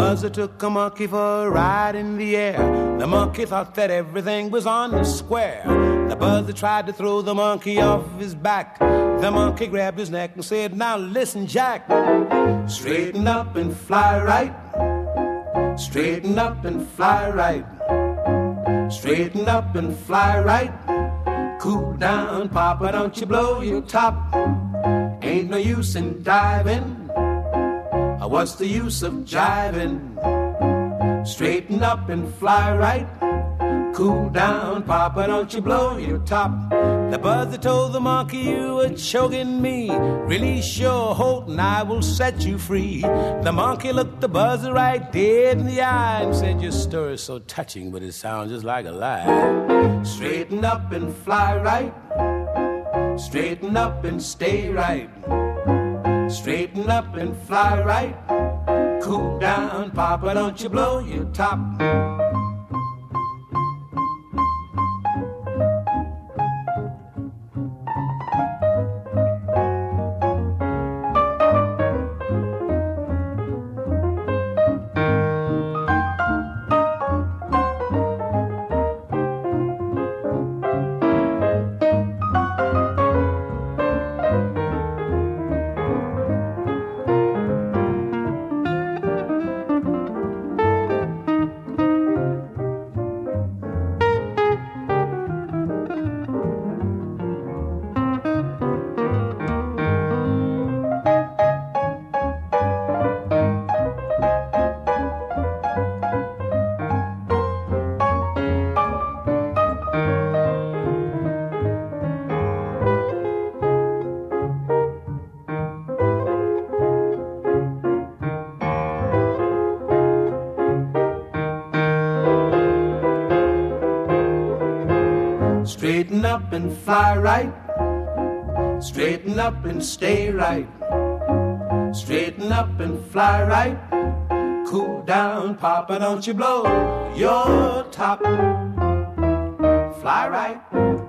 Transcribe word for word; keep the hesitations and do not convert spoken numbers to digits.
buzzer took a monkey for a ride in the air. The monkey thought that everything was on the square. The buzzer tried to throw the monkey off his back. The monkey grabbed his neck and said, now listen, Jack. Straighten up and fly right. Straighten up and fly right. Straighten up and fly right. Cool down, Papa, don't you blow your top. Ain't no use in diving. What's the use of jiving? Straighten up and fly right. Cool down, Papa, don't you blow your top. The buzzer told the monkey, you were choking me. Release your hold and I will set you free. The monkey looked the buzzer right dead in the eye and said, your story is so touching, but it sounds just like a lie. Straighten up and fly right. Straighten up and stay right. Straighten up and fly right. Cool down, Papa, don't you blow your top. Straighten up and fly right. Straighten up and stay right. Straighten up and fly right. Cool down, Papa, don't you blow your top. Fly right.